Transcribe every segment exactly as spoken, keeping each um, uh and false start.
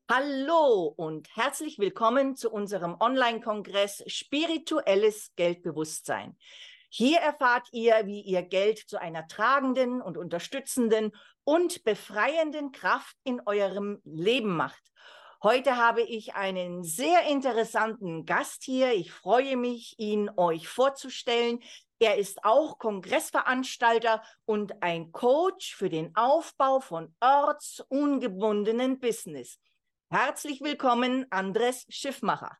Hallo und herzlich willkommen zu unserem Online-Kongress Spirituelles Geldbewusstsein. Hier erfahrt ihr, wie ihr Geld zu einer tragenden und unterstützenden und befreienden Kraft in eurem Leben macht. Heute habe ich einen sehr interessanten Gast hier. Ich freue mich, ihn euch vorzustellen. Er ist auch Kongressveranstalter und ein Coach für den Aufbau von ortsungebundenen Business. Herzlich willkommen, Andres Schiffmacher.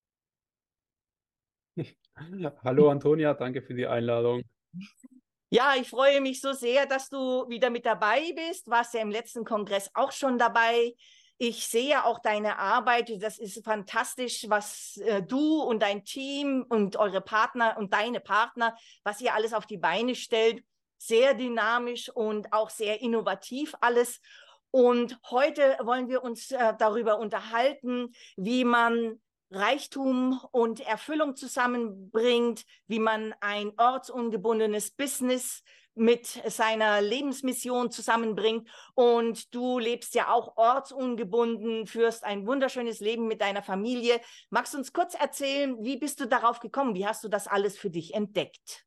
Hallo Antonia, danke für die Einladung. Ja, ich freue mich so sehr, dass du wieder mit dabei bist. Warst ja im letzten Kongress auch schon dabei. Ich sehe auch deine Arbeit. Das ist fantastisch, was äh, du und dein Team und eure Partner und deine Partner, was ihr alles auf die Beine stellt. Sehr dynamisch und auch sehr innovativ alles. Und heute wollen wir uns äh, darüber unterhalten, wie man Reichtum und Erfüllung zusammenbringt, wie man ein ortsungebundenes Business mit seiner Lebensmission zusammenbringt. Und du lebst ja auch ortsungebunden, führst ein wunderschönes Leben mit deiner Familie. Magst du uns kurz erzählen, wie bist du darauf gekommen? Wie hast du das alles für dich entdeckt?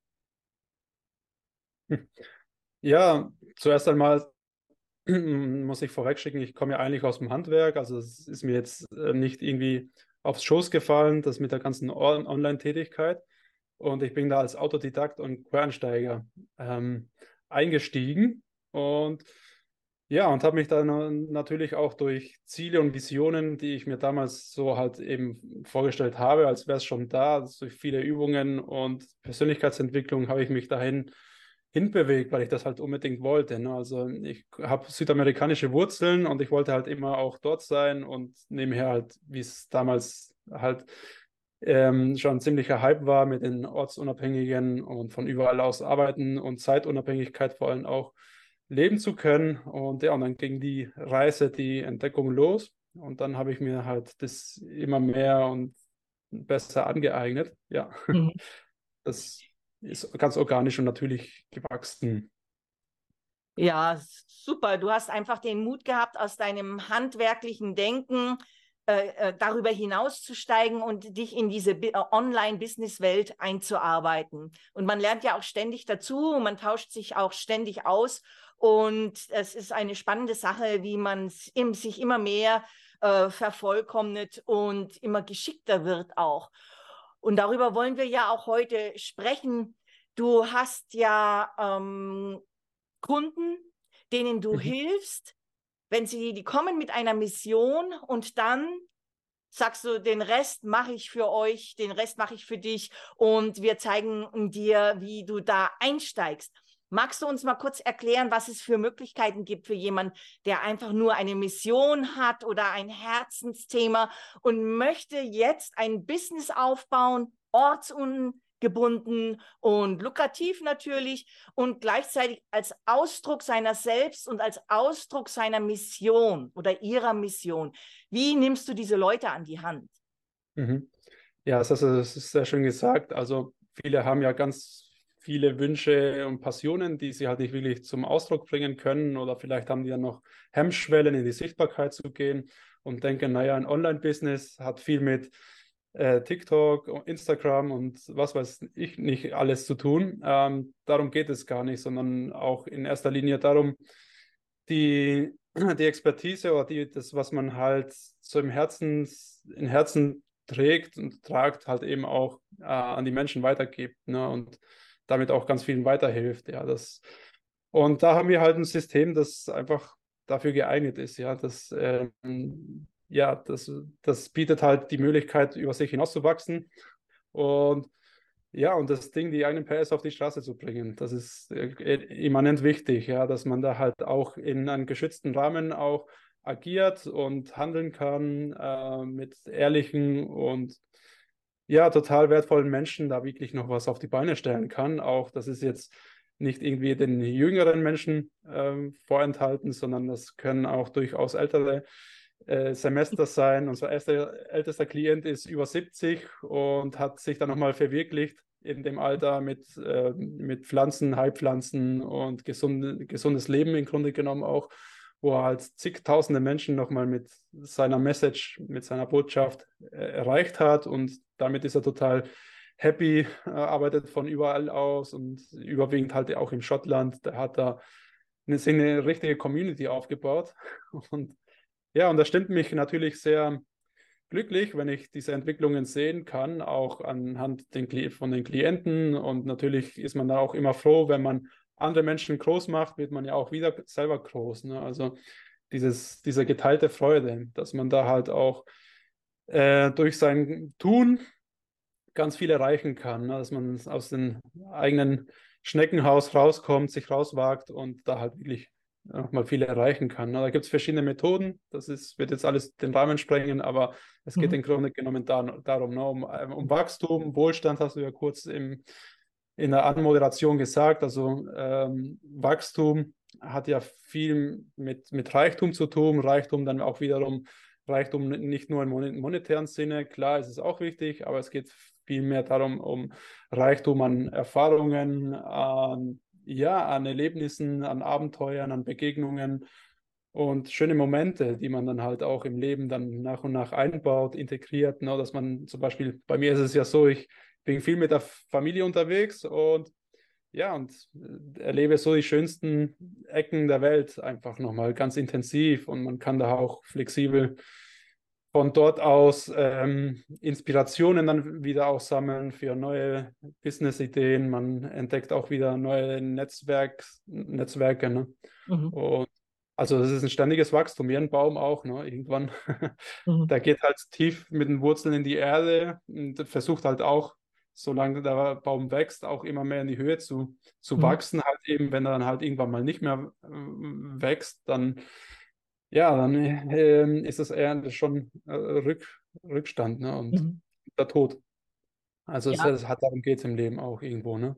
Ja, zuerst einmal muss ich vorwegschicken, ich komme ja eigentlich aus dem Handwerk, also es ist mir jetzt äh, nicht irgendwie aufs Schoß gefallen, das mit der ganzen On- Online-Tätigkeit. Und ich bin da als Autodidakt und Quereinsteiger ähm, eingestiegen und ja, und habe mich dann natürlich auch durch Ziele und Visionen, die ich mir damals so halt eben vorgestellt habe, als wäre es schon da, also durch viele Übungen und Persönlichkeitsentwicklung habe ich mich dahin hinbewegt, weil ich das halt unbedingt wollte. Ne? Also ich habe südamerikanische Wurzeln und ich wollte halt immer auch dort sein und nebenher halt, wie es damals halt ähm, schon ein ziemlicher Hype war mit den Ortsunabhängigen und von überall aus arbeiten und Zeitunabhängigkeit vor allem auch leben zu können. Und ja, und dann ging die Reise, die Entdeckung los. Und dann habe ich mir halt das immer mehr und besser angeeignet. Ja, Mhm. das ist ganz organisch und natürlich gewachsen. Ja, super. Du hast einfach den Mut gehabt, aus deinem handwerklichen Denken äh, äh, darüber hinauszusteigen und dich in diese Bi- äh, Online-Business-Welt einzuarbeiten. Und man lernt ja auch ständig dazu, man tauscht sich auch ständig aus. Und es ist eine spannende Sache, wie man im, sich immer mehr äh, vervollkommnet und immer geschickter wird auch. Und darüber wollen wir ja auch heute sprechen. Du hast ja ähm, Kunden, denen du Mhm. hilfst, wenn sie, die kommen mit einer Mission und dann sagst du, den Rest mache ich für euch, den Rest mache ich für dich und wir zeigen dir, wie du da einsteigst. Magst du uns mal kurz erklären, was es für Möglichkeiten gibt für jemanden, der einfach nur eine Mission hat oder ein Herzensthema und möchte jetzt ein Business aufbauen, ortsungebunden und lukrativ natürlich und gleichzeitig als Ausdruck seiner selbst und als Ausdruck seiner Mission oder ihrer Mission. Wie nimmst du diese Leute an die Hand? Mhm. Ja, das ist, das ist sehr schön gesagt. Also viele haben ja ganz viele Wünsche und Passionen, die sie halt nicht wirklich zum Ausdruck bringen können oder vielleicht haben die ja noch Hemmschwellen, in die Sichtbarkeit zu gehen und denken, naja, ein Online-Business hat viel mit äh, TikTok, Instagram und was weiß ich nicht alles zu tun. Ähm, darum geht es gar nicht, sondern auch in erster Linie darum, die, die Expertise oder die, das, was man halt so im Herzen, im Herzen trägt und tragt, halt eben auch äh, an die Menschen weitergibt, ne? Und damit auch ganz vielen weiterhilft. Ja, das, und da haben wir halt ein System, das einfach dafür geeignet ist. Ja, das, ähm, ja, das, das bietet halt die Möglichkeit, über sich hinauszuwachsen. Und ja, und das Ding, die eigenen P S auf die Straße zu bringen, das ist äh, immanent wichtig, ja, dass man da halt auch in einem geschützten Rahmen auch agiert und handeln kann äh, mit ehrlichen und ja, total wertvollen Menschen da wirklich noch was auf die Beine stellen kann. Auch das ist jetzt nicht irgendwie den jüngeren Menschen ähm, vorenthalten, sondern das können auch durchaus ältere äh, Semester sein. Unser erster, ältester Klient ist über siebzig und hat sich dann nochmal verwirklicht in dem Alter mit, äh, mit Pflanzen, Heilpflanzen und gesund, gesundes Leben im Grunde genommen auch. wo er halt zigtausende Menschen nochmal mit seiner Message, mit seiner Botschaft äh, erreicht hat und damit ist er total happy, äh, arbeitet von überall aus und überwiegend halt auch in Schottland. Da hat er eine, eine richtige Community aufgebaut und ja, und das stimmt mich natürlich sehr glücklich, wenn ich diese Entwicklungen sehen kann, auch anhand den, von den Klienten. Und natürlich ist man da auch immer froh, wenn man andere Menschen groß macht, wird man ja auch wieder selber groß. Ne? Also dieses, diese geteilte Freude, dass man da halt auch äh, durch sein Tun ganz viel erreichen kann, ne? Dass man aus dem eigenen Schneckenhaus rauskommt, sich rauswagt und da halt wirklich auch mal viel erreichen kann. Ne? Da gibt es verschiedene Methoden, das ist, wird jetzt alles den Rahmen sprengen, aber es geht Mhm. im Grunde genommen da, darum, ne? um, um Wachstum, Wohlstand, hast du ja kurz im, in der Anmoderation gesagt. Also ähm, Wachstum hat ja viel mit, mit Reichtum zu tun, Reichtum dann auch wiederum Reichtum nicht nur im monetären Sinne, klar ist es auch wichtig, aber es geht viel mehr darum, um Reichtum an Erfahrungen, an, ja, an Erlebnissen, an Abenteuern, an Begegnungen und schöne Momente, die man dann halt auch im Leben dann nach und nach einbaut, integriert. Ne? Dass man zum Beispiel, bei mir ist es ja so, ich bin viel mit der Familie unterwegs und ja, und erlebe so die schönsten Ecken der Welt einfach nochmal ganz intensiv und man kann da auch flexibel von dort aus ähm, Inspirationen dann wieder auch sammeln für neue Business-Ideen. Man entdeckt auch wieder neue Netzwerk, Netzwerke. Ne? Mhm. Und also das ist ein ständiges Wachstum, wie ein Baum auch. Ne? Irgendwann, Mhm. der geht halt tief mit den Wurzeln in die Erde und versucht halt auch, solange der Baum wächst, auch immer mehr in die Höhe zu, zu Mhm. wachsen. Halt eben, wenn er dann halt irgendwann mal nicht mehr äh, wächst, dann ja, dann ähm, ist es eher schon äh, Rück, Rückstand, ne? Und Mhm. der Tod. Also es, Ja. es hat, darum geht es im Leben auch irgendwo, ne?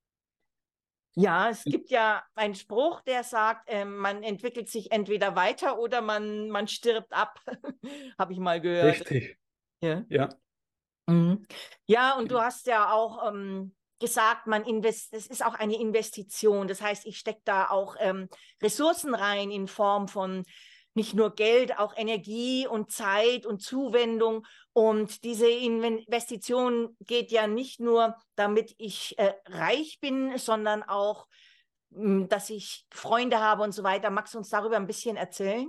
Ja, es gibt ja einen Spruch, der sagt, ähm, man entwickelt sich entweder weiter oder man, man stirbt ab. Habe ich mal gehört. Richtig, Ja. ja. Mhm. Ja, und du hast ja auch ähm, gesagt, man invest es ist auch eine Investition. Das heißt, ich stecke da auch ähm, Ressourcen rein in Form von nicht nur Geld, auch Energie und Zeit und Zuwendung. Und diese Investition geht ja nicht nur, damit ich äh, reich bin, sondern auch, mh, dass ich Freunde habe und so weiter. Magst du uns darüber ein bisschen erzählen?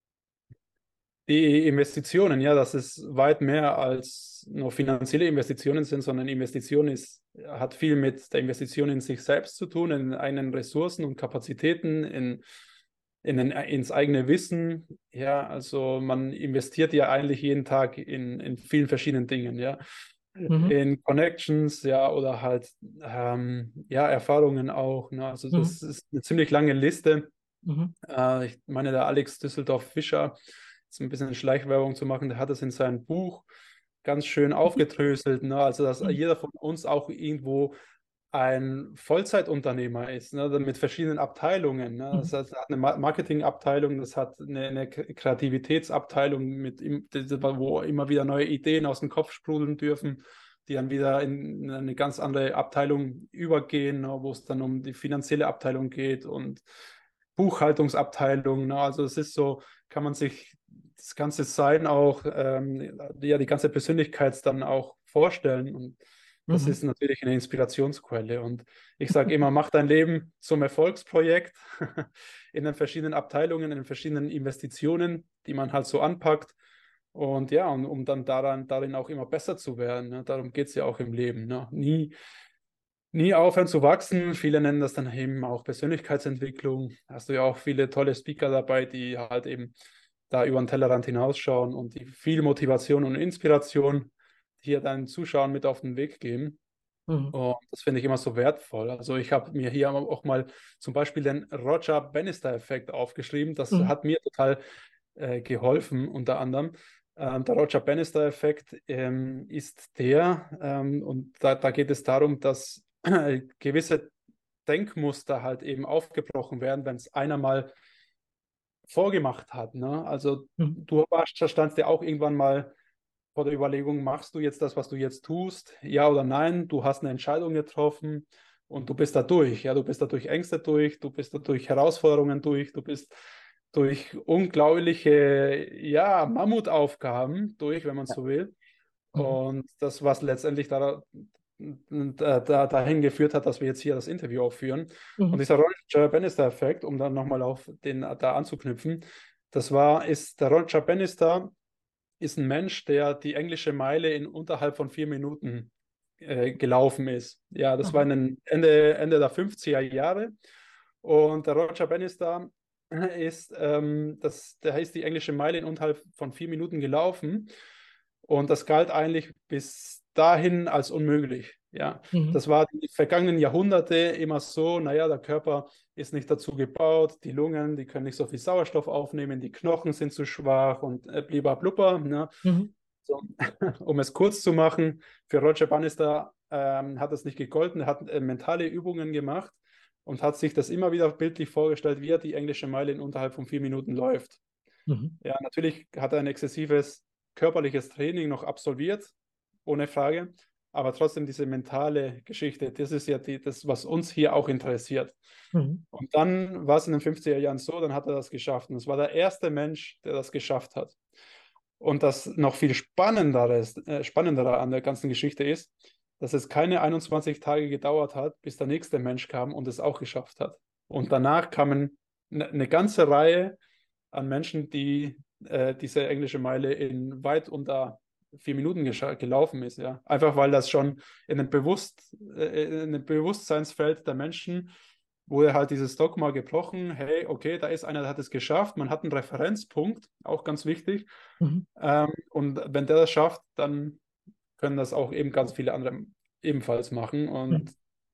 Die Investitionen, ja, das ist weit mehr als nur finanzielle Investitionen sind, sondern Investition ist, hat viel mit der Investition in sich selbst zu tun, in eigenen Ressourcen und Kapazitäten, in, in den, ins eigene Wissen. Ja, also man investiert ja eigentlich jeden Tag in, in vielen verschiedenen Dingen, ja. Mhm. In Connections, ja, oder halt ähm, ja, Erfahrungen auch. Ne? Also Mhm. das ist eine ziemlich lange Liste. Mhm. Äh, ich meine, der Alex Düsseldorf-Fischer, jetzt ein bisschen Schleichwerbung zu machen, der hat das in seinem Buch ganz schön aufgedröselt. Ne? Also, dass Mhm. jeder von uns auch irgendwo ein Vollzeitunternehmer ist, ne? Mit verschiedenen Abteilungen. Ne? Das Mhm. heißt, hat eine Marketingabteilung, das hat eine, eine Kreativitätsabteilung, mit, wo immer wieder neue Ideen aus dem Kopf sprudeln dürfen, die dann wieder in eine ganz andere Abteilung übergehen, ne? Wo es dann um die finanzielle Abteilung geht und Buchhaltungsabteilung. Ne? Also es ist so, kann man sich das ganze Sein auch, ähm, ja, die ganze Persönlichkeit dann auch vorstellen. Und das Mhm. ist natürlich eine Inspirationsquelle. Und ich sage immer, mach dein Leben zum Erfolgsprojekt in den verschiedenen Abteilungen, in den verschiedenen Investitionen, die man halt so anpackt. Und ja, und, um dann daran, darin auch immer besser zu werden. Ne? Darum geht es ja auch im Leben. Ne? Nie, nie aufhören zu wachsen. Viele nennen das dann eben auch Persönlichkeitsentwicklung. Hast du ja auch viele tolle Speaker dabei, die halt eben da über den Tellerrand hinausschauen und die viel Motivation und Inspiration hier deinen Zuschauern mit auf den Weg geben. Mhm. Und das finde ich immer so wertvoll. Also ich habe mir hier auch mal zum Beispiel den Roger Bannister-Effekt aufgeschrieben. Das Mhm. hat mir total äh, geholfen, unter anderem. Ähm, der Roger Bannister-Effekt ähm, ist der, ähm, und da, da geht es darum, dass äh, gewisse Denkmuster halt eben aufgebrochen werden, wenn es einer mal vorgemacht hat. Ne? Also Mhm. du warst, standst ja auch irgendwann mal vor der Überlegung, machst du jetzt das, was du jetzt tust, ja oder nein? Du hast eine Entscheidung getroffen und du bist da durch. Ja, du bist da durch Ängste durch, du bist da durch Herausforderungen durch, du bist durch unglaubliche, ja, Mammutaufgaben durch, wenn man Ja. so will. Mhm. Und das, was letztendlich da, da, da, dahin geführt hat, dass wir jetzt hier das Interview auch führen. Und Mhm. dieser Roger Bannister-Effekt, um dann nochmal auf den da anzuknüpfen, das war, ist, der Roger Bannister ist ein Mensch, der die englische Meile in unterhalb von vier Minuten äh, gelaufen ist. Ja, das war Mhm. in den Ende, Ende der fünfziger Jahre. Und der Roger Bannister ist, ähm, das, der ist die englische Meile in unterhalb von vier Minuten gelaufen. Und das galt eigentlich bis dahin als unmöglich. Ja, Mhm. das war die vergangenen Jahrhunderte immer so, naja, der Körper ist nicht dazu gebaut, die Lungen, die können nicht so viel Sauerstoff aufnehmen, die Knochen sind zu schwach und äh, bliblablubber, ne? Mhm. So, um es kurz zu machen, für Roger Bannister ähm, hat es nicht gegolten. Er hat äh, mentale Übungen gemacht und hat sich das immer wieder bildlich vorgestellt, wie er die englische Meile in unterhalb von vier Minuten läuft. Mhm. Ja, natürlich hat er ein exzessives körperliches Training noch absolviert, ohne Frage, aber trotzdem diese mentale Geschichte, das ist ja die, das, was uns hier auch interessiert. Mhm. Und dann war es in den fünfziger Jahren so, dann hat er das geschafft. Und es war der erste Mensch, der das geschafft hat. Und das noch viel Spannendere, äh, Spannendere an der ganzen Geschichte ist, dass es keine einundzwanzig Tage gedauert hat, bis der nächste Mensch kam und es auch geschafft hat. Und danach kamen eine ne ganze Reihe an Menschen, die äh, diese englische Meile in weit unter vier Minuten gelaufen ist. Ja. Einfach weil das schon in dem, Bewusst äh, in dem Bewusstseinsfeld der Menschen wurde halt dieses Dogma gebrochen, hey, okay, da ist einer, der hat es geschafft, man hat einen Referenzpunkt, auch ganz wichtig. Mhm. Ähm, und wenn der das schafft, dann können das auch eben ganz viele andere ebenfalls machen. Und Mhm.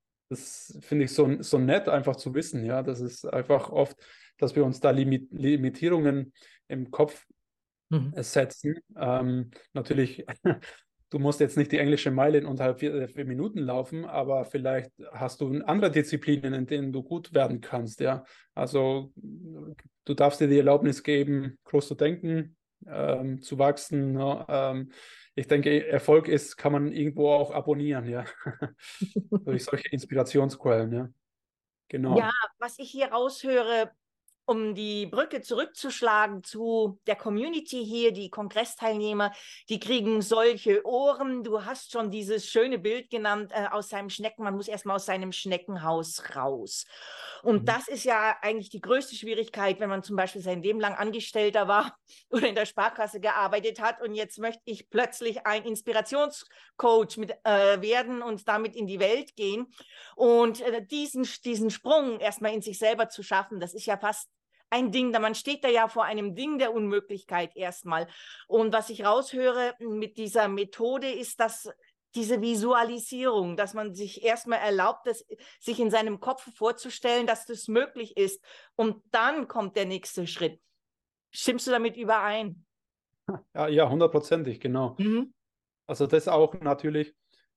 das finde ich so, so nett, einfach zu wissen, ja. Das ist einfach oft, dass wir uns da Limit Limitierungen im Kopf Mhm. setzen. Ähm, natürlich, du musst jetzt nicht die englische Meile in unterhalb vier, vier Minuten laufen, aber vielleicht hast du andere Disziplinen, in denen du gut werden kannst, ja. Also du darfst dir die Erlaubnis geben, groß zu denken, ähm, zu wachsen. Ne? Ähm, ich denke, Erfolg ist, kann man irgendwo auch abonnieren, ja. Durch solche Inspirationsquellen, ja. Ja, Genau. was ich hier raushöre, um die Brücke zurückzuschlagen zu der Community hier, die Kongressteilnehmer, die kriegen solche Ohren. Du hast schon dieses schöne Bild genannt äh, aus seinem Schnecken. Man muss erstmal aus seinem Schneckenhaus raus. Und Mhm. das ist ja eigentlich die größte Schwierigkeit, wenn man zum Beispiel sein Leben lang Angestellter war oder in der Sparkasse gearbeitet hat und jetzt möchte ich plötzlich ein Inspirationscoach mit, äh, werden und damit in die Welt gehen. Und äh, diesen, diesen Sprung erstmal in sich selber zu schaffen, das ist ja fast ein Ding, da man steht da ja vor einem Ding der Unmöglichkeit erstmal. Und was ich raushöre mit dieser Methode ist, dass diese Visualisierung, dass man sich erstmal erlaubt, das, sich in seinem Kopf vorzustellen, dass das möglich ist. Und dann kommt der nächste Schritt. Stimmst du damit überein? Ja, ja, hundertprozentig, genau. Mhm. Also das auch natürlich.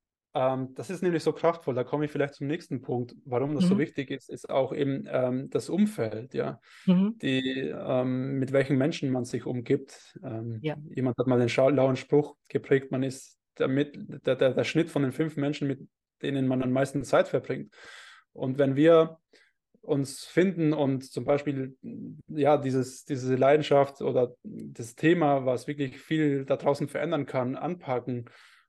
Ähm, das ist nämlich so kraftvoll. Da komme ich vielleicht zum nächsten Punkt. Warum das so Mhm. wichtig ist, ist auch eben ähm, das Umfeld, ja, Mhm. die, ähm, mit welchen Menschen man sich umgibt. Ähm, Ja. jemand hat mal den schau- lauen Spruch geprägt, man ist der, mit, der, der, der Schnitt von den fünf Menschen, mit denen man am meisten Zeit verbringt. Und wenn wir uns finden und zum Beispiel ja dieses, diese Leidenschaft oder das Thema, was wirklich viel da draußen verändern kann, anpacken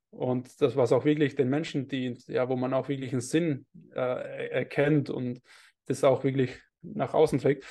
und das, was auch wirklich den Menschen dient, ja, wo man auch wirklich einen Sinn äh, erkennt und das auch wirklich nach außen trägt.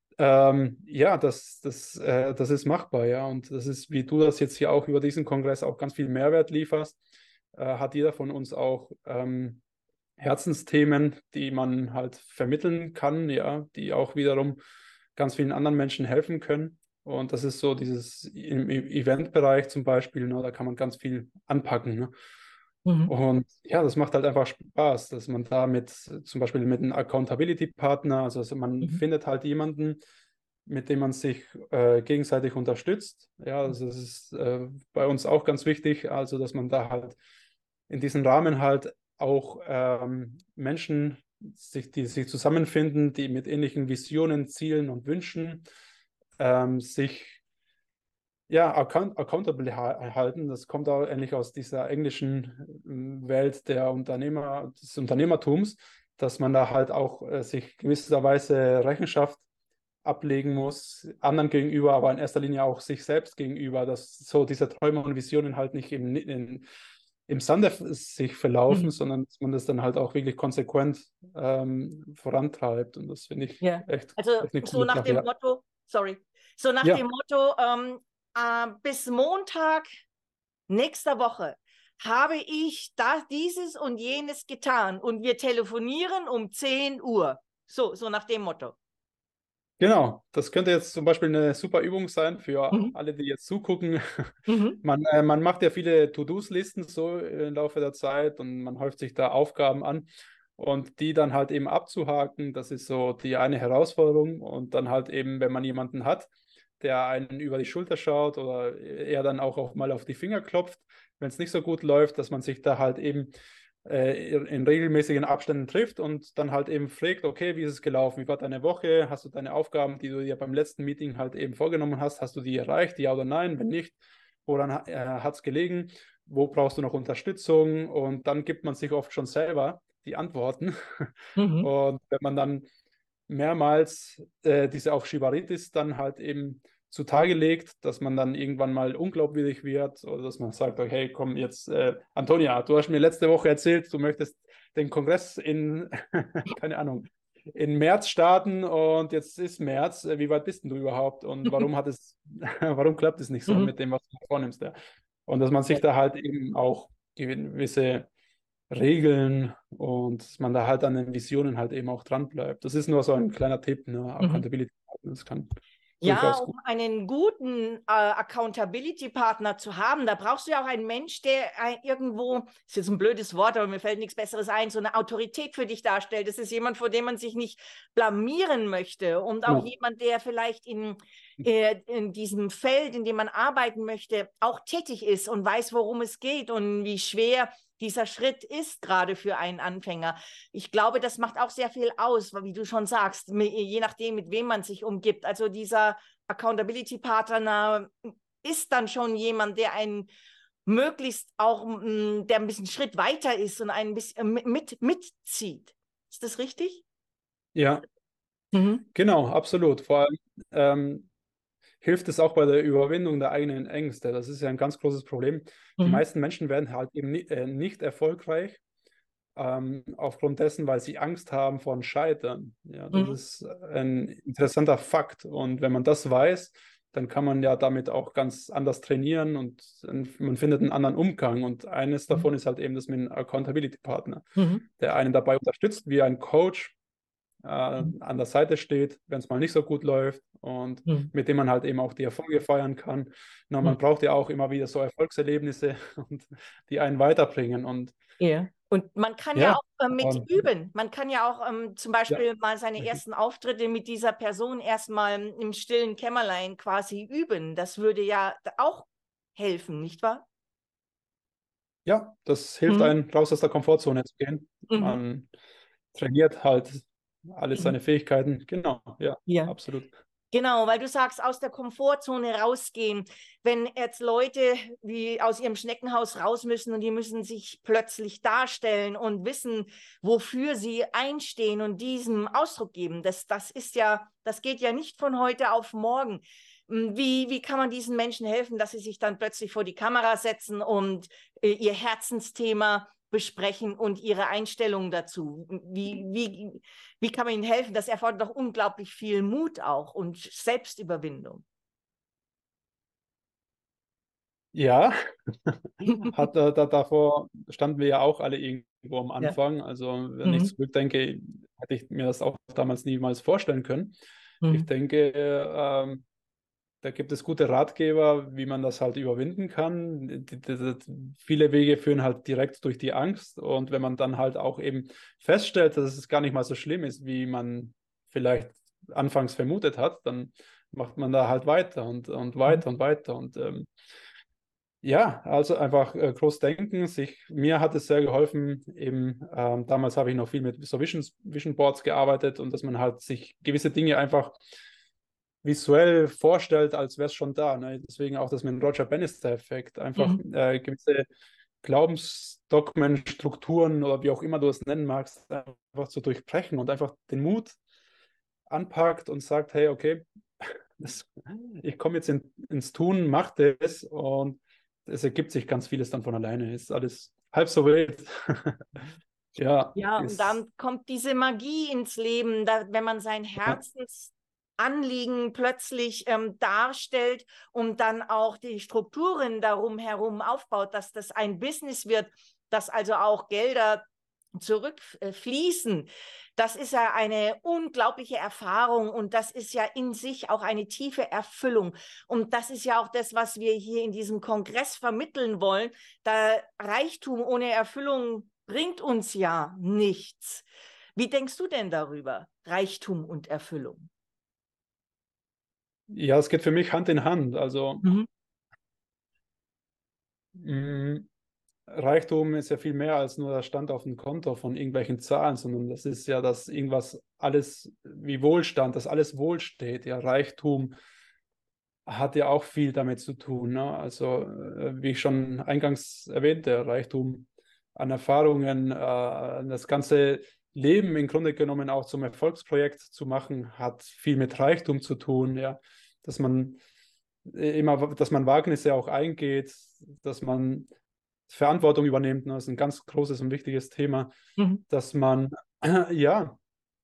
Ähm, ja, das, das, äh, das ist machbar, ja. Und das ist, wie du das jetzt hier auch über diesen Kongress auch ganz viel Mehrwert lieferst, äh, hat jeder von uns auch ähm, Herzensthemen, die man halt vermitteln kann, ja, die auch wiederum ganz vielen anderen Menschen helfen können. Und das ist so dieses im E- Eventbereich zum Beispiel, ne, da kann man ganz viel anpacken. Ne? Mhm. Und ja, das macht halt einfach Spaß, dass man da mit zum Beispiel mit einem Accountability-Partner, also, also man Mhm. findet halt jemanden, mit dem man sich äh, gegenseitig unterstützt. Ja, also das ist äh, bei uns auch ganz wichtig, also dass man da halt in diesem Rahmen halt auch ähm, Menschen, sich, die sich zusammenfinden, die mit ähnlichen Visionen, Zielen und Wünschen ähm, sich ja, account accountable halten. Das kommt auch ähnlich aus dieser englischen ähm, Welt der Unternehmer, des Unternehmertums, dass man da halt auch äh, sich gewisserweise Rechenschaft ablegen muss, anderen gegenüber, aber in erster Linie auch sich selbst gegenüber, dass so diese Träume und Visionen halt nicht im, in, im Sande sich verlaufen, Mhm. sondern dass man das dann halt auch wirklich konsequent ähm, vorantreibt. Und das finde ich Ja. echt, Also echt eine so coole nach Sache. dem Ja. Motto, sorry, so nach dem Ja, Motto, ähm, äh, bis Montag nächster Woche habe ich da dieses und jenes getan und wir telefonieren um zehn Uhr. So, so nach dem Motto. genau. Das könnte jetzt zum Beispiel eine super Übung sein für Mhm. alle, die jetzt zugucken. Mhm. Man, äh, man macht ja viele To-Dos-Listen so im Laufe der Zeit und man häuft sich da Aufgaben an. Und die dann halt eben abzuhaken, das ist so die eine Herausforderung. Und dann halt eben, wenn man jemanden hat, der einen über die Schulter schaut oder er dann auch, auch mal auf die Finger klopft, wenn es nicht so gut läuft, dass man sich da halt eben äh, in regelmäßigen Abständen trifft und dann halt eben fragt, okay, wie ist es gelaufen? Wie war deine Woche? Hast du deine Aufgaben, die du dir beim letzten Meeting halt eben vorgenommen hast, hast du die erreicht? Ja oder nein? Wenn nicht, woran äh, hat es gelegen? Wo brauchst du noch Unterstützung? Und dann gibt man sich oft schon selber die Antworten. Mhm. Und wenn man dann mehrmals äh, diese Aufschieberitis dann halt eben zutage legt, dass man dann irgendwann mal unglaubwürdig wird oder dass man sagt, okay, hey, komm jetzt, äh, Antonia, du hast mir letzte Woche erzählt, du möchtest den Kongress in, keine Ahnung, in März starten und jetzt ist März. Äh, Wie weit bist denn du überhaupt und warum hat es, warum klappt es nicht so Mhm. mit dem, was du vornimmst? Ja? Und dass man sich da halt eben auch gewisse Regeln und dass man da halt an den Visionen halt eben auch dran bleibt. Das ist nur so ein kleiner Tipp, ne? Mhm. Accountability. Das kann Ja, durchaus um gut. einen guten äh, Accountability-Partner zu haben, da brauchst du ja auch einen Mensch, der äh, irgendwo, ist jetzt ein blödes Wort, aber mir fällt nichts Besseres ein, so eine Autorität für dich darstellt. Das ist jemand, vor dem man sich nicht blamieren möchte und auch Genau. jemand, der vielleicht in, äh, in diesem Feld, in dem man arbeiten möchte, auch tätig ist und weiß, worum es geht und wie schwer dieser Schritt ist, gerade für einen Anfänger. Ich glaube, das macht auch sehr viel aus, wie du schon sagst, je nachdem, mit wem man sich umgibt. Also dieser Accountability-Partner ist dann schon jemand, der einen möglichst auch, der ein bisschen Schritt weiter ist und einen bisschen mit, mitzieht. Ist das richtig? Ja, Mhm. genau, absolut. Vor allem ähm, hilft es auch bei der Überwindung der eigenen Ängste. Das ist ja ein ganz großes Problem. Die Mhm. meisten Menschen werden halt eben ni äh, nicht erfolgreich ähm, aufgrund dessen, weil sie Angst haben vor dem Scheitern. Ja, das Mhm. ist ein interessanter Fakt. Und wenn man das weiß, dann kann man ja damit auch ganz anders trainieren und man findet einen anderen Umgang. Und eines Mhm. davon ist halt eben das mit einem Accountability-Partner, Mhm. der einen dabei unterstützt, wie ein Coach äh, an der Seite steht, wenn es mal nicht so gut läuft und Mhm. mit dem man halt eben auch die Erfolge feiern kann. Na, man Mhm. braucht ja auch immer wieder so Erfolgserlebnisse, und die einen weiterbringen. Und Ja. Und man kann ja ja, auch äh, mit ähm, üben. Man kann ja auch ähm, zum ja, Beispiel mal seine richtig. ersten Auftritte mit dieser Person erstmal im stillen Kämmerlein quasi üben. Das würde ja auch helfen, nicht wahr? Ja, das hilft Mhm. einem, raus aus der Komfortzone zu gehen. Mhm. Man trainiert halt alles Mhm. seine Fähigkeiten. Genau, ja, Ja. absolut. Genau, weil du sagst, aus der Komfortzone rausgehen. Wenn jetzt Leute wie aus ihrem Schneckenhaus raus müssen und die müssen sich plötzlich darstellen und wissen, wofür sie einstehen und diesem Ausdruck geben, das, das ist ja, das geht ja nicht von heute auf morgen. Wie, wie kann man diesen Menschen helfen, dass sie sich dann plötzlich vor die Kamera setzen und äh, ihr Herzensthema besprechen und ihre Einstellung dazu? Wie, wie, wie kann man ihnen helfen? Das erfordert doch unglaublich viel Mut auch und Selbstüberwindung. Ja, hat, äh, da, davor standen wir ja auch alle irgendwo am Ja. Anfang. Also, wenn ich Mhm. zurückdenke, hätte ich mir das auch damals niemals vorstellen können. Ich Mhm. denke, ähm, da gibt es gute Ratgeber, wie man das halt überwinden kann. Die, die, die, viele Wege führen halt direkt durch die Angst. Und wenn man dann halt auch eben feststellt, dass es gar nicht mal so schlimm ist, wie man vielleicht anfangs vermutet hat, dann macht man da halt weiter und, und Mhm. weiter und weiter. Und ähm, ja, also einfach äh, groß denken. Sich, mir hat es sehr geholfen, eben ähm, damals habe ich noch viel mit so Vision, Vision Boards gearbeitet und dass man halt sich gewisse Dinge einfach visuell vorstellt, als wäre es schon da. Ne? Deswegen auch das mit dem Roger Bannister-Effekt. Einfach Mhm. äh, gewisse Glaubensdogmen, Strukturen oder wie auch immer du es nennen magst, einfach zu durchbrechen und einfach den Mut anpackt und sagt, hey, okay, das, ich komme jetzt in, ins Tun, mache das und es ergibt sich ganz vieles dann von alleine. Ist alles halb so wild. Ja, Ja, und ist, dann kommt diese Magie ins Leben, da, wenn man sein ja, Herzensanliegen plötzlich ähm, darstellt und dann auch die Strukturen darum herum aufbaut, dass das ein Business wird, dass also auch Gelder zurückfließen. Das ist ja eine unglaubliche Erfahrung und das ist ja in sich auch eine tiefe Erfüllung. Und das ist ja auch das, was wir hier in diesem Kongress vermitteln wollen. Da Reichtum ohne Erfüllung bringt uns ja nichts. Wie denkst du denn darüber, Reichtum und Erfüllung? ja, es geht für mich Hand in Hand. Also Mhm. mh, Reichtum ist ja viel mehr als nur der Stand auf dem Konto von irgendwelchen Zahlen, sondern das ist ja, dass irgendwas alles wie Wohlstand, dass alles wohl steht. Ja, Reichtum hat ja auch viel damit zu tun. Ne? Also, äh, wie ich schon eingangs erwähnte, Reichtum an Erfahrungen, äh, das ganze Leben im Grunde genommen auch zum Erfolgsprojekt zu machen, hat viel mit Reichtum zu tun. Ja? Dass man äh, immer, dass man Wagnisse auch eingeht, dass man Verantwortung übernimmt. Ne? Das ist ein ganz großes und wichtiges Thema, Mhm. dass man, äh, ja,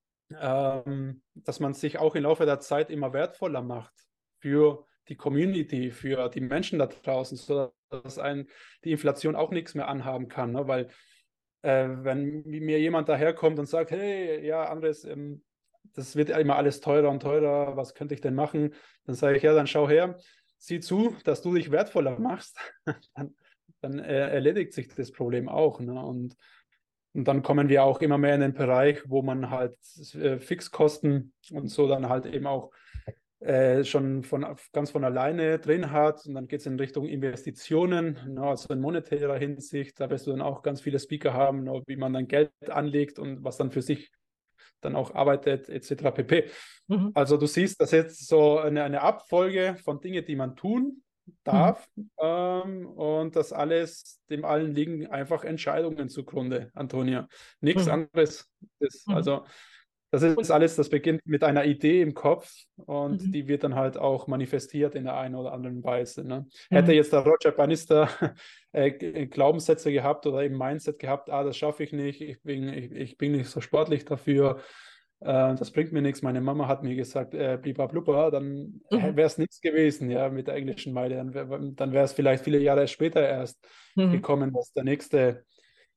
ähm, dass man sich auch im Laufe der Zeit immer wertvoller macht für die Community, für die Menschen da draußen, sodass ein die Inflation auch nichts mehr anhaben kann. Ne? Weil äh, wenn mir jemand daherkommt und sagt, hey, ja, Andres, ähm, das wird ja immer alles teurer und teurer, was könnte ich denn machen? Dann sage ich, ja, dann schau her, sieh zu, dass du dich wertvoller machst. dann dann äh, erledigt sich das Problem auch. Ne? Und und dann kommen wir auch immer mehr in den Bereich, wo man halt äh, Fixkosten und so dann halt eben auch äh, schon von, ganz von alleine drin hat. Und dann geht es in Richtung Investitionen, ne, also in monetärer Hinsicht. Da wirst du dann auch ganz viele Speaker haben, ne, wie man dann Geld anlegt und was dann für sich dann auch arbeitet, et cetera pp. Mhm. Also du siehst, das ist jetzt so eine, eine Abfolge von Dingen, die man tun Mhm. darf. Ähm, und das alles, dem allen liegen einfach Entscheidungen zugrunde, Antonia. Nichts Mhm. anderes. Das, Mhm. also das ist Und, alles, das beginnt mit einer Idee im Kopf und mhm. die wird dann halt auch manifestiert in der einen oder anderen Weise. Ne? Hätte Mhm. jetzt der Roger Bannister äh, Glaubenssätze gehabt oder eben Mindset gehabt, ah, das schaffe ich nicht, ich bin, ich, ich bin nicht so sportlich dafür, äh, das bringt mir nichts. Meine Mama hat mir gesagt, äh, blubber, dann Mhm. wäre es nichts gewesen, ja, mit der englischen Meile. Dann wäre dann wäre es vielleicht viele Jahre später erst Mhm. gekommen, dass der nächste,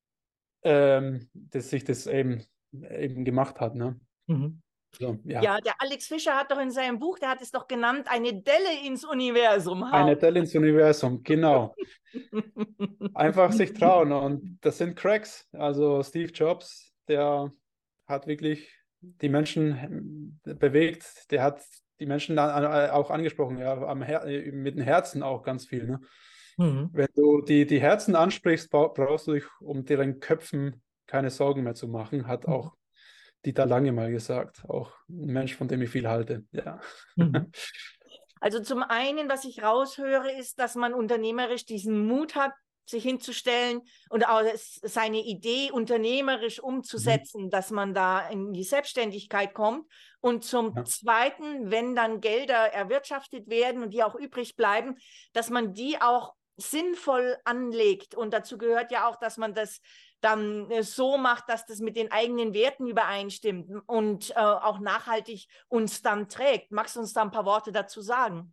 ähm, dass sich das eben, eben gemacht hat. Ne? Mhm. So, ja. Ja, der Alex Fischer hat doch in seinem Buch, der hat es doch genannt, eine Delle ins Universum Eine hauen. Delle ins Universum, genau. Einfach sich trauen. Und das sind Cracks. Also Steve Jobs, der hat wirklich die Menschen bewegt. Der hat die Menschen auch angesprochen, ja, am Her mit dem Herzen auch ganz viel. Ne? Mhm. Wenn du die, die Herzen ansprichst, brauchst du dich um deren Köpfen keine Sorgen mehr zu machen, hat auch Dieter Lange mal gesagt. Auch ein Mensch, von dem ich viel halte. Ja. Mhm. Also zum einen, was ich raushöre, ist, dass man unternehmerisch diesen Mut hat, sich hinzustellen und auch seine Idee unternehmerisch Mhm. umzusetzen, dass man da in die Selbstständigkeit kommt. Und zum Ja. Zweiten, wenn dann Gelder erwirtschaftet werden und die auch übrig bleiben, dass man die auch sinnvoll anlegt. Und dazu gehört ja auch, dass man das dann äh, so macht, dass das mit den eigenen Werten übereinstimmt und äh, auch nachhaltig uns dann trägt. Magst du uns da ein paar Worte dazu sagen?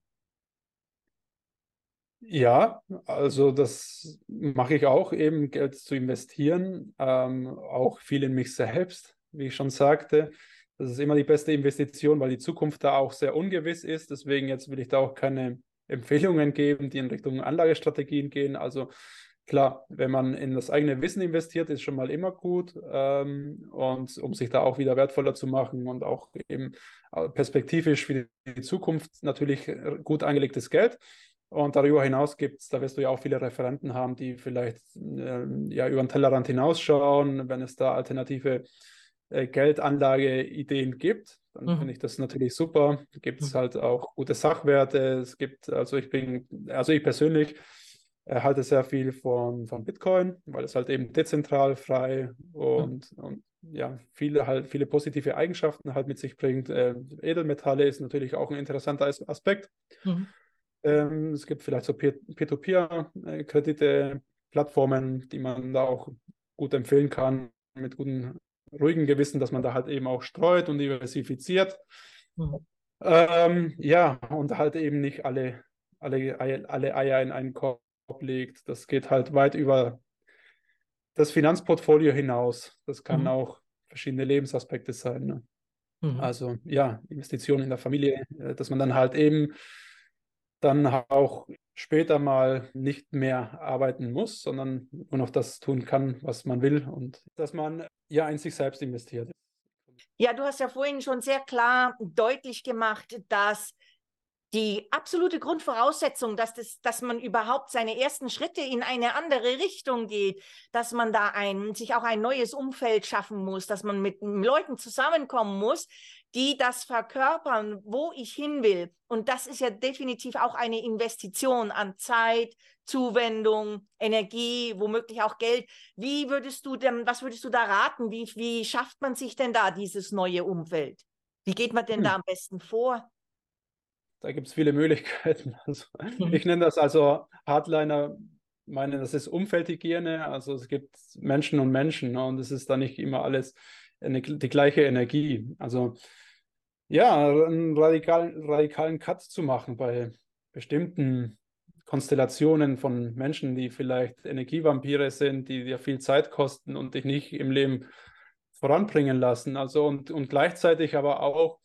Ja, also das mache ich auch, eben Geld zu investieren, ähm, auch viel in mich selbst, wie ich schon sagte. Das ist immer die beste Investition, weil die Zukunft da auch sehr ungewiss ist. Deswegen jetzt will ich da auch keine Empfehlungen geben, die in Richtung Anlagestrategien gehen. Also klar, wenn man in das eigene Wissen investiert, ist schon mal immer gut. Ähm, und um sich da auch wieder wertvoller zu machen und auch eben äh, perspektivisch für die Zukunft natürlich äh, gut angelegtes Geld. Und darüber hinaus gibt es, da wirst du ja auch viele Referenten haben, die vielleicht äh, ja, über den Tellerrand hinausschauen. Wenn es da alternative äh, Geldanlageideen gibt, dann finde Mhm. ich das natürlich super. Gibt es Mhm. halt auch gute Sachwerte. Es gibt, also ich bin, also ich persönlich äh, halte sehr viel von, von Bitcoin, weil es halt eben dezentral, frei Mhm. und, und ja, viele halt, viele positive Eigenschaften halt mit sich bringt. Äh, Edelmetalle ist natürlich auch ein interessanter As- Aspekt. Mhm. Ähm, es gibt vielleicht so Peer- Peer-to-Peer-Kredite, Plattformen, die man da auch gut empfehlen kann, mit gutem, ruhigem Gewissen, dass man da halt eben auch streut und diversifiziert. Mhm. Ähm, ja, und halt eben nicht alle, alle, Eier- alle Eier in einen Korb legt. Das geht halt weit über das Finanzportfolio hinaus. Das kann Mhm. auch verschiedene Lebensaspekte sein. Ne? Mhm. Also ja, Investitionen in der Familie, äh, dass man dann halt eben dann auch später mal nicht mehr arbeiten muss, sondern nur noch das tun kann, was man will und dass man ja in sich selbst investiert. Ja, du hast ja vorhin schon sehr klar deutlich gemacht, dass die absolute Grundvoraussetzung, dass, das, dass man überhaupt seine ersten Schritte in eine andere Richtung geht, dass man da ein, sich auch ein neues Umfeld schaffen muss, dass man mit Leuten zusammenkommen muss, die das verkörpern, wo ich hin will. Und das ist ja definitiv auch eine Investition an Zeit, Zuwendung, Energie, womöglich auch Geld. Wie würdest du denn, was würdest du da raten? Wie, wie schafft man sich denn da dieses neue Umfeld? Wie geht man denn Hm. da am besten vor? Da gibt es viele Möglichkeiten. Also, ich Mhm. nenne das also Hardliner, meine, das ist Umfeldhygiene. Also es gibt Menschen und Menschen, ne, und es ist da nicht immer alles eine, die gleiche Energie. Also ja, einen radikalen, radikalen Cut zu machen bei bestimmten Konstellationen von Menschen, die vielleicht Energievampire sind, die dir viel Zeit kosten und dich nicht im Leben voranbringen lassen. Also und, und gleichzeitig aber auch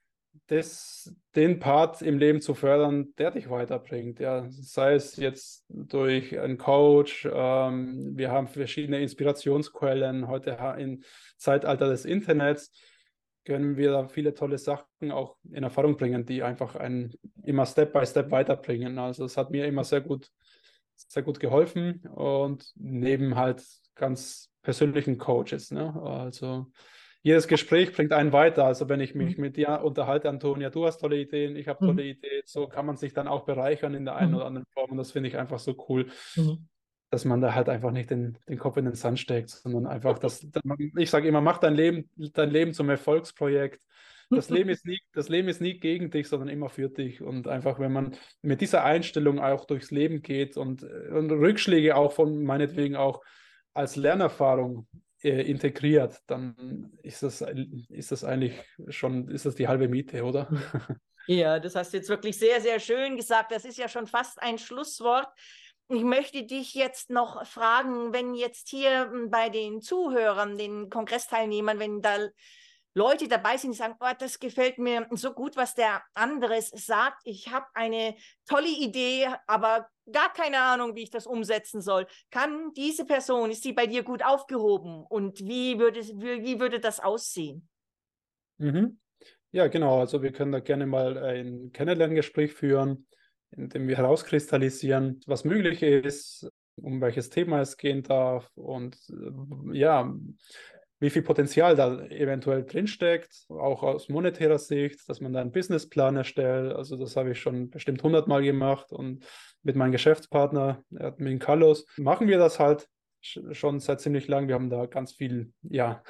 das, den Part im Leben zu fördern, der dich weiterbringt. Ja, sei es jetzt durch einen Coach, ähm, wir haben verschiedene Inspirationsquellen. Heute im Zeitalter des Internets können wir da viele tolle Sachen auch in Erfahrung bringen, die einfach einen immer Step by Step weiterbringen. Also es hat mir immer sehr gut, sehr gut geholfen und neben halt ganz persönlichen Coaches. Ne? Also jedes Gespräch bringt einen weiter. Also wenn ich mich mit dir unterhalte, Antonia, du hast tolle Ideen, ich habe tolle Mhm. Ideen, so kann man sich dann auch bereichern in der einen Mhm. oder anderen Form. Und das finde ich einfach so cool, Mhm. dass man da halt einfach nicht den, den Kopf in den Sand steckt, sondern einfach, dass, ich sage immer, mach dein Leben, dein Leben zum Erfolgsprojekt. Das Leben ist nie, das Leben ist nie gegen dich, sondern immer für dich. Und einfach, wenn man mit dieser Einstellung auch durchs Leben geht und, und Rückschläge auch von meinetwegen auch als Lernerfahrung äh, integriert, dann ist das, ist das eigentlich schon, ist das die halbe Miete, oder? Ja, das hast du jetzt wirklich sehr, sehr schön gesagt. Das ist ja schon fast ein Schlusswort. Ich möchte dich jetzt noch fragen, wenn jetzt hier m, bei den Zuhörern, den Kongressteilnehmern, wenn da Leute dabei sind, die sagen, oh, das gefällt mir so gut, was der anderes sagt. Ich habe eine tolle Idee, aber gar keine Ahnung, wie ich das umsetzen soll. Kann diese Person, ist die bei dir gut aufgehoben? Und wie würde, wie, wie würde das aussehen? Mhm. Ja, genau. Also wir können da gerne mal ein Kennenlerngespräch führen, in dem wir herauskristallisieren, was möglich ist, um welches Thema es gehen darf und äh, ja, wie viel Potenzial da eventuell drinsteckt, auch aus monetärer Sicht, dass man da einen Businessplan erstellt. Also das habe ich schon bestimmt hundertmal gemacht und mit meinem Geschäftspartner, mit Carlos, machen wir das halt sch- schon seit ziemlich lang. Wir haben da ganz viel, ja,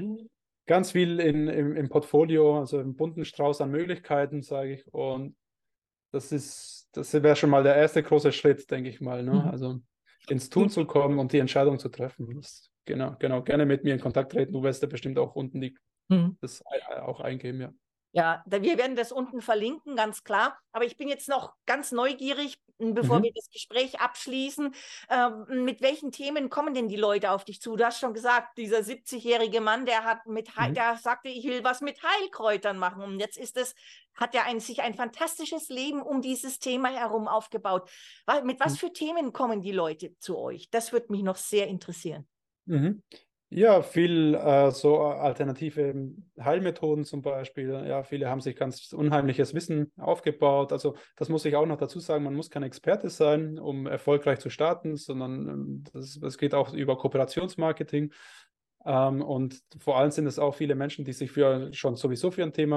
ganz viel in, im, im Portfolio, also einen bunten Strauß an Möglichkeiten, sage ich. Und das ist, das wäre schon mal der erste große Schritt, denke ich mal. Ne? Mhm. Also ins Tun zu kommen und die Entscheidung zu treffen. Das, genau, genau. Gerne mit mir in Kontakt treten. Du wirst ja bestimmt auch unten die, Mhm. das äh, auch eingeben, ja. Ja, da, wir werden das unten verlinken, ganz klar. Aber ich bin jetzt noch ganz neugierig, m, bevor wir Mhm. das Gespräch abschließen. Ähm, mit welchen Themen kommen denn die Leute auf dich zu? Du hast schon gesagt, dieser siebzig-jährige Mann, der hat mit, Heil- Mhm. der sagte, ich will was mit Heilkräutern machen. Und jetzt ist es, hat er ein, sich ein fantastisches Leben um dieses Thema herum aufgebaut. Wa- Mit was für Themen kommen die Leute zu euch? Das würde mich noch sehr interessieren. Mhm. Ja, viel äh, so alternative Heilmethoden zum Beispiel. Ja, viele haben sich ganz unheimliches Wissen aufgebaut. Also das muss ich auch noch dazu sagen, man muss kein Experte sein, um erfolgreich zu starten, sondern ähm, das, das geht auch über Kooperationsmarketing. Ähm, und vor allem sind es auch viele Menschen, die sich für schon sowieso für ein Thema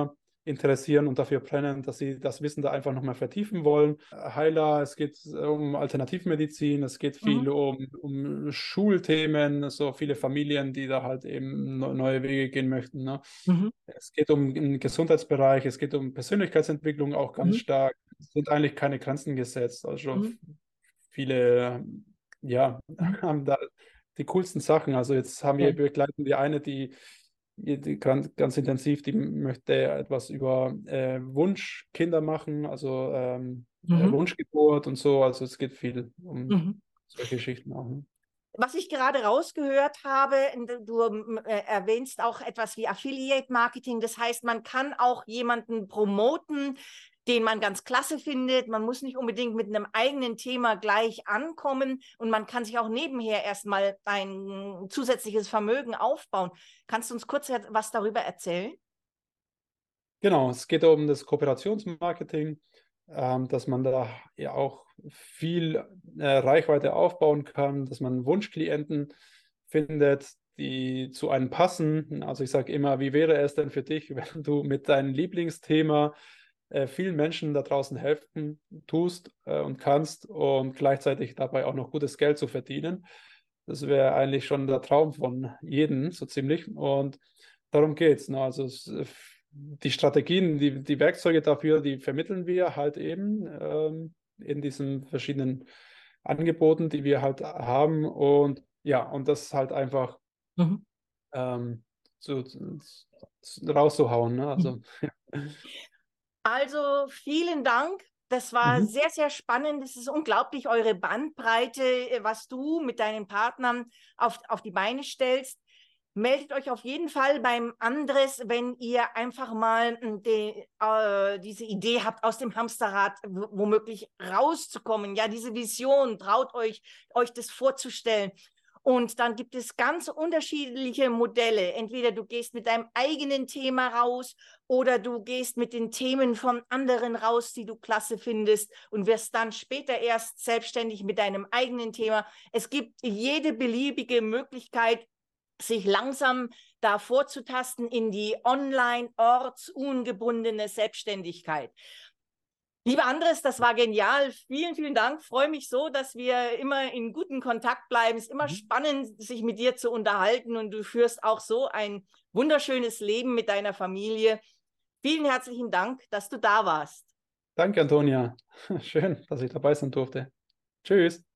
interessieren und dafür brennen, dass sie das Wissen da einfach nochmal vertiefen wollen. Heiler, es geht um Alternativmedizin, es geht viel Mhm. um, um Schulthemen, so viele Familien, die da halt eben neue Wege gehen möchten. Ne? Mhm. Es geht um den Gesundheitsbereich, es geht um Persönlichkeitsentwicklung auch ganz Mhm. stark. Es sind eigentlich keine Grenzen gesetzt. Also Mhm. viele, ja, Mhm. haben da die coolsten Sachen. Also jetzt haben wir Okay. begleiten die eine, die die ganz, ganz intensiv, die möchte etwas über äh, Wunschkinder machen, also ähm, äh, Mhm. Wunschgeburt und so. Also es geht viel um Mhm. solche Geschichten auch. Ne? Was ich gerade rausgehört habe, du äh, erwähnst auch etwas wie Affiliate Marketing. Das heißt, man kann auch jemanden promoten, den man ganz klasse findet. Man muss nicht unbedingt mit einem eigenen Thema gleich ankommen und man kann sich auch nebenher erstmal ein zusätzliches Vermögen aufbauen. Kannst du uns kurz was darüber erzählen? Genau, es geht um das Kooperationsmarketing, ähm, dass man da ja auch viel äh, Reichweite aufbauen kann, dass man Wunschklienten findet, die zu einem passen. Also ich sage immer, wie wäre es denn für dich, wenn du mit deinem Lieblingsthema äh, vielen Menschen da draußen helfen tust äh, und kannst und gleichzeitig dabei auch noch gutes Geld zu verdienen. Das wäre eigentlich schon der Traum von jedem, so ziemlich. Und darum geht es. Ne? Also es, die Strategien, die, die Werkzeuge dafür, die vermitteln wir halt eben ähm, in diesen verschiedenen Angeboten, die wir halt haben. Und ja, und das halt einfach Mhm. ähm, so, so rauszuhauen. Ne? Mhm. Also, ja. Also vielen Dank. Das war Mhm. sehr, sehr spannend. Es ist unglaublich, eure Bandbreite, äh, was du mit deinen Partnern auf, auf die Beine stellst. Meldet euch auf jeden Fall beim Andres, wenn ihr einfach mal de, äh, diese Idee habt, aus dem Hamsterrad womöglich rauszukommen. Ja, diese Vision, traut euch, euch das vorzustellen. Und dann gibt es ganz unterschiedliche Modelle. Entweder du gehst mit deinem eigenen Thema raus oder du gehst mit den Themen von anderen raus, die du klasse findest und wirst dann später erst selbstständig mit deinem eigenen Thema. Es gibt jede beliebige Möglichkeit, sich langsam da vorzutasten in die online ortsungebundene Selbstständigkeit. Lieber Andres, das war genial. Vielen, vielen Dank. Ich freue mich so, dass wir immer in guten Kontakt bleiben. Es ist immer Mhm. spannend, sich mit dir zu unterhalten und du führst auch so ein wunderschönes Leben mit deiner Familie. Vielen herzlichen Dank, dass du da warst. Danke, Antonia. Schön, dass ich dabei sein durfte. Tschüss.